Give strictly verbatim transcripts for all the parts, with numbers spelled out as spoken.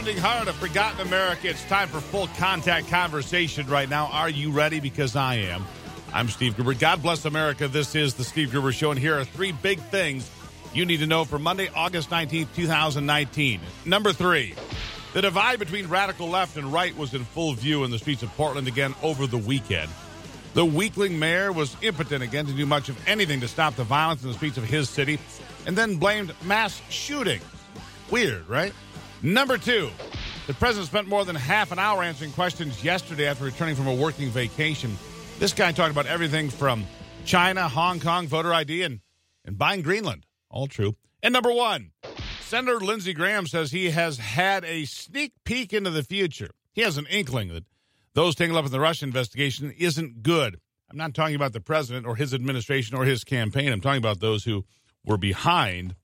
pounding heart of forgotten America. It's time for full contact conversation right now. Are you ready? Because I am. I'm Steve Gruber. God bless America. This is the Steve Gruber Show, and here are three big things you need to know for Monday, August nineteenth, twenty nineteen. Number three, the divide between radical left and right was in full view in the streets of Portland again over the weekend. The weakling mayor was impotent again to do much of anything to stop the violence in the streets of his city, and then blamed mass shootings. Weird, right? Number two, the president spent more than half an hour answering questions yesterday after returning from a working vacation. This guy talked about everything from China, Hong Kong, voter I D, and, and buying Greenland. All true. And number one, Senator Lindsey Graham says he has had a sneak peek into the future. He has an inkling that those tangled up in the Russia investigation isn't good. I'm not talking about the president or his administration or his campaign. I'm talking about those who were behind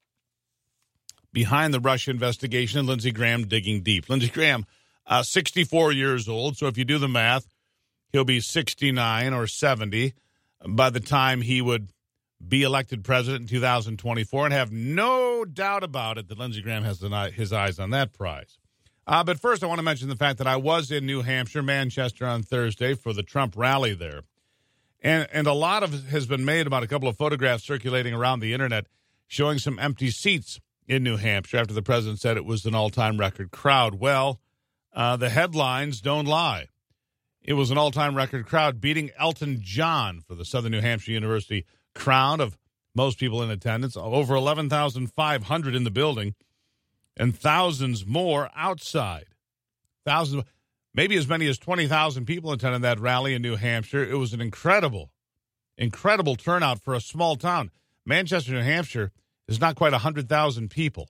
behind the Russia investigation and Lindsey Graham digging deep. Lindsey Graham, uh, sixty-four years old, so if you do the math, he'll be sixty-nine or seventy by the time he would be elected president in two thousand twenty-four, and have no doubt about it that Lindsey Graham has his eyes on that prize. Uh, but first, I want to mention the fact that I was in New Hampshire, Manchester, on Thursday for the Trump rally there. And, and a lot of it has been made about a couple of photographs circulating around the internet showing some empty seats in New Hampshire after the president said it was an all-time record crowd. Well, uh, the headlines don't lie. It was an all-time record crowd, beating Elton John for the Southern New Hampshire University crown of most people in attendance. Over eleven thousand five hundred in the building and thousands more outside. Thousands, maybe as many as twenty thousand people attended that rally in New Hampshire. It was an incredible, incredible turnout for a small town. Manchester, New Hampshire is not quite one hundred thousand people.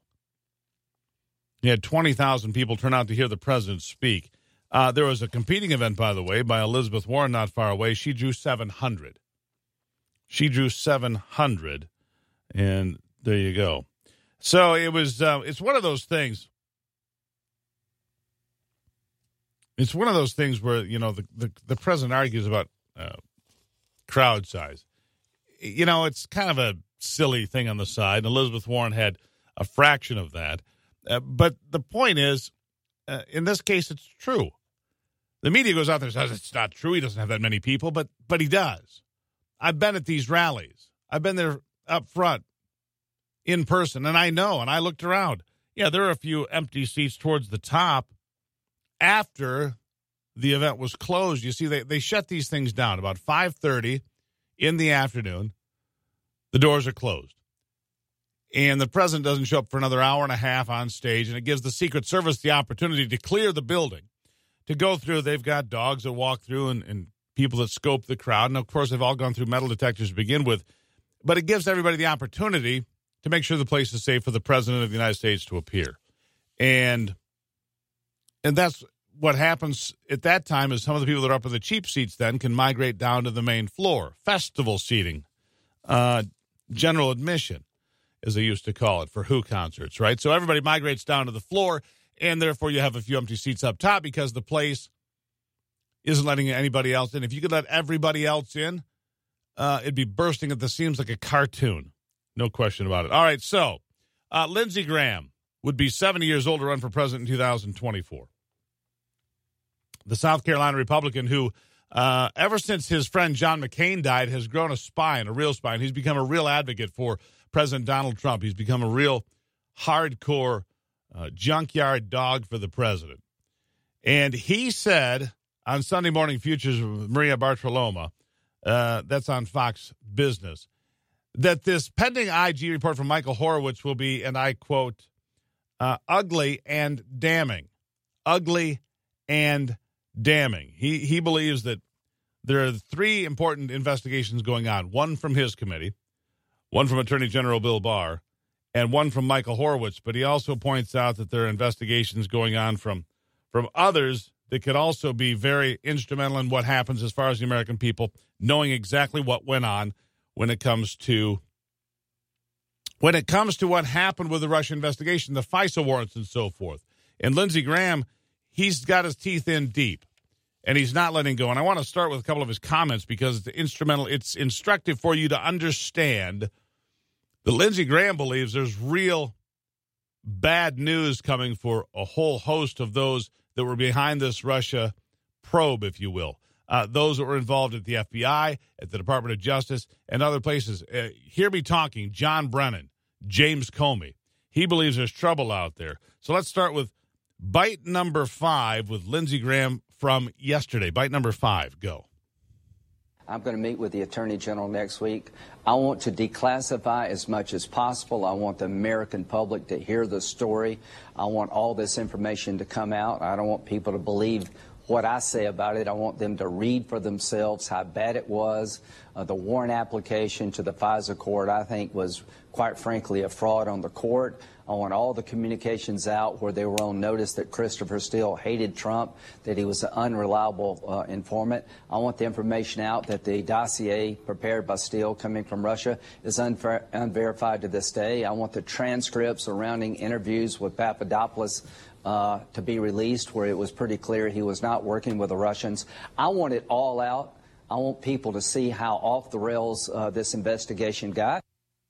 You had twenty thousand people turn out to hear the president speak. Uh, there was a competing event, by the way, by Elizabeth Warren not far away. She drew seven hundred. She drew seven hundred, and there you go. So it was. Uh, it's one of those things. It's one of those things where, you know, the, the, the president argues about uh, crowd size. You know, it's kind of a silly thing on the side. Elizabeth Warren had a fraction of that. Uh, but the point is, uh, in this case, it's true. The media goes out there and says it's not true. He doesn't have that many people, but but he does. I've been at these rallies. I've been there up front in person, and I know, and I looked around. Yeah, there are a few empty seats towards the top after the event was closed. You see, they, they shut these things down about five thirty in the afternoon. The doors are closed. And the president doesn't show up for another hour and a half on stage, and it gives the Secret Service the opportunity to clear the building, to go through. They've got dogs that walk through and, and people that scope the crowd. And, of course, they've all gone through metal detectors to begin with. But it gives everybody the opportunity to make sure the place is safe for the president of the United States to appear. And and that's what happens at that time is some of the people that are up in the cheap seats then can migrate down to the main floor. Festival seating, uh, general admission, as they used to call it, for Who concerts, right? So everybody migrates down to the floor, and therefore you have a few empty seats up top because the place isn't letting anybody else in. If you could let everybody else in, uh, it'd be bursting at the seams like a cartoon. No question about it. All right, so uh, Lindsey Graham would be seventy years old to run for president in two thousand twenty-four. The South Carolina Republican who, uh, ever since his friend John McCain died, has grown a spine, a real spine. He's become a real advocate for President Donald Trump. He's become a real hardcore uh, junkyard dog for the president. And he said on Sunday Morning Futures with Maria Bartiromo, uh, that's on Fox Business, that this pending I G report from Michael Horowitz will be, and I quote, uh, ugly and damning. Ugly and damning. He he believes that there are three important investigations going on, one from his committee, one from Attorney General Bill Barr, and one from Michael Horowitz. But he also points out that there are investigations going on from, from others that could also be very instrumental in what happens as far as the American people knowing exactly what went on when it comes to when it comes to what happened with the Russia investigation, the FISA warrants and so forth. And Lindsey Graham, he's got his teeth in deep, and he's not letting go. And I want to start with a couple of his comments because it's instrumental. It's instructive for you to understand that Lindsey Graham believes there's real bad news coming for a whole host of those that were behind this Russia probe, if you will. Uh, those that were involved at the F B I, at the Department of Justice, and other places. Uh, hear me talking, John Brennan, James Comey. He believes there's trouble out there. So let's start with bite number five with Lindsey Graham from yesterday. Bite number five, go. I'm going to meet with the Attorney General next week. I want to declassify as much as possible. I want the American public to hear the story. I want all this information to come out. I don't want people to believe what I say about it. I want them to read for themselves how bad it was. Uh, the warrant application to the FISA court, I think, was, quite frankly, a fraud on the court. I want all the communications out where they were on notice that Christopher Steele hated Trump, that he was an unreliable uh, informant. I want the information out that the dossier prepared by Steele coming from Russia is unver- unverified to this day. I want the transcripts surrounding interviews with Papadopoulos uh, to be released, where it was pretty clear he was not working with the Russians. I want it all out. I want people to see how off the rails uh, this investigation got.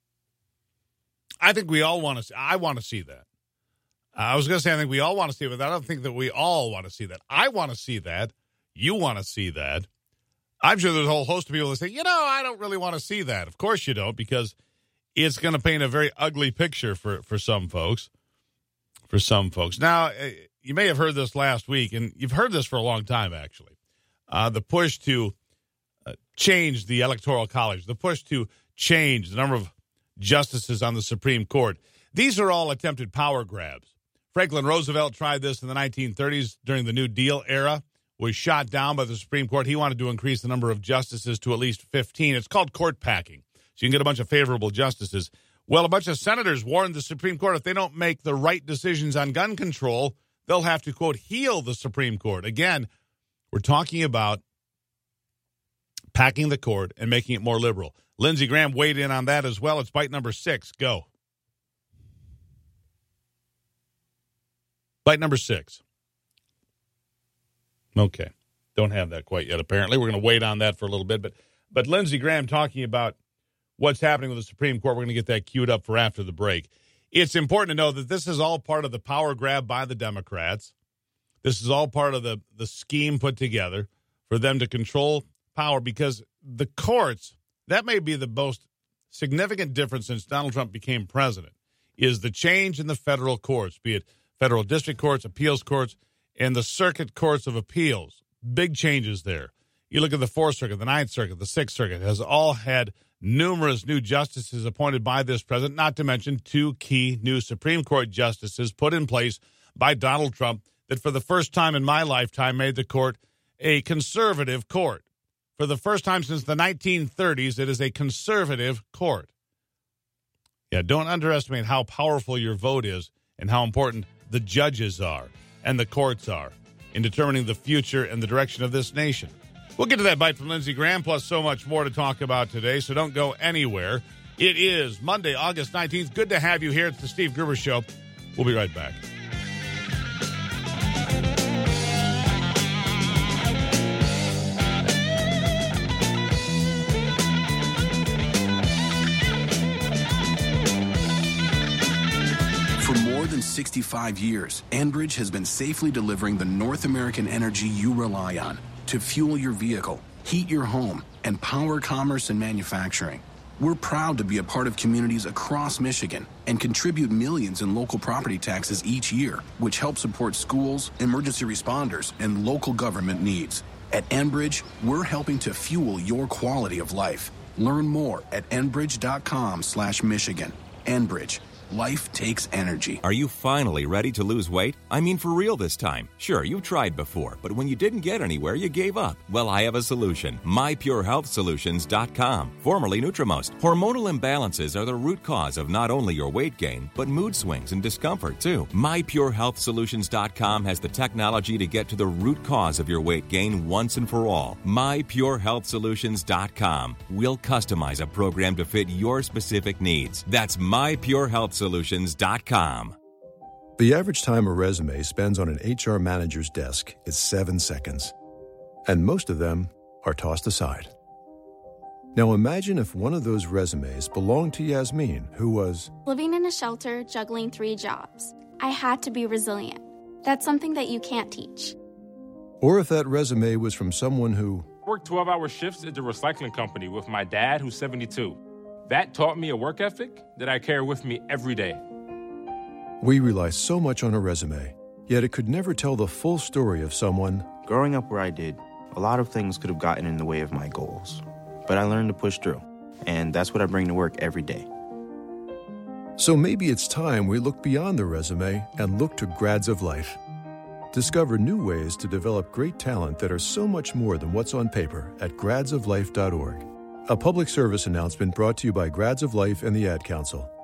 I think we all want to see, I want to see that. Uh, I was going to say I think we all want to see it, but I don't think that we all want to see that. I want to see that. You want to see that. I'm sure there's a whole host of people that say, you know, I don't really want to see that. Of course you don't, because it's going to paint a very ugly picture for, for some folks. For some folks. Now, you may have heard this last week, and you've heard this for a long time, actually. Uh, the push to uh, change the Electoral College, the push to change the number of justices on the Supreme Court. These are all attempted power grabs. Franklin Roosevelt tried this in the nineteen thirties during the New Deal era, was shot down by the Supreme Court. He wanted to increase the number of justices to at least fifteen. It's called court packing. So you can get a bunch of favorable justices. Well, a bunch of senators warned the Supreme Court if they don't make the right decisions on gun control, they'll have to, quote, heal the Supreme Court. Again, we're talking about packing the court and making it more liberal. Lindsey Graham weighed in on that as well. It's bite number six. Go. Bite number six. Okay. Don't have that quite yet, apparently. We're going to wait on that for a little bit. But, but Lindsey Graham talking about what's happening with the Supreme Court. We're going to get that queued up for after the break. It's important to know that this is all part of the power grab by the Democrats. This is all part of the, the scheme put together for them to control power, because the courts, that may be the most significant difference since Donald Trump became president, is the change in the federal courts, be it federal district courts, appeals courts, and the circuit courts of appeals. Big changes there. You look at the Fourth Circuit, the Ninth Circuit, the Sixth Circuit has all had numerous new justices appointed by this president, not to mention two key new Supreme Court justices put in place by Donald Trump that for the first time in my lifetime made the court a conservative court. For the first time since the nineteen thirties, it is a conservative court. Yeah, don't underestimate how powerful your vote is and how important the judges are and the courts are in determining the future and the direction of this nation. We'll get to that bite from Lindsey Graham, plus so much more to talk about today, so don't go anywhere. It is Monday, August nineteenth. Good to have you here. It's the Steve Gruber Show. We'll be right back. For more than sixty-five years, Enbridge has been safely delivering the North American energy you rely on to fuel your vehicle, heat your home, and power commerce and manufacturing. We're proud to be a part of communities across Michigan and contribute millions in local property taxes each year, which help support schools, emergency responders, and local government needs. At Enbridge, we're helping to fuel your quality of life. Learn more at enbridge.com slash Michigan. Enbridge. Life takes energy. Are you finally ready to lose weight? I mean, for real this time. Sure, you've tried before, but when you didn't get anywhere, you gave up. Well, I have a solution. my pure health solutions dot com, formerly Nutrimost. Hormonal imbalances are the root cause of not only your weight gain, but mood swings and discomfort, too. my pure health solutions dot com has the technology to get to the root cause of your weight gain once and for all. my pure health solutions dot com. We'll customize a program to fit your specific needs. That's my pure health solutions dot com. The average time a resume spends on an H R manager's desk is seven seconds. And most of them are tossed aside. Now imagine if one of those resumes belonged to Yasmin, who was living in a shelter, juggling three jobs. I had to be resilient. That's something that you can't teach. Or if that resume was from someone who worked twelve-hour shifts at the recycling company with my dad, who's seventy-two. That taught me a work ethic that I carry with me every day. We rely so much on a resume, yet it could never tell the full story of someone. Growing up where I did, a lot of things could have gotten in the way of my goals. But I learned to push through, and that's what I bring to work every day. So maybe it's time we look beyond the resume and look to Grads of Life. Discover new ways to develop great talent that are so much more than what's on paper at grads of life dot org. A public service announcement brought to you by Grads of Life and the Ad Council.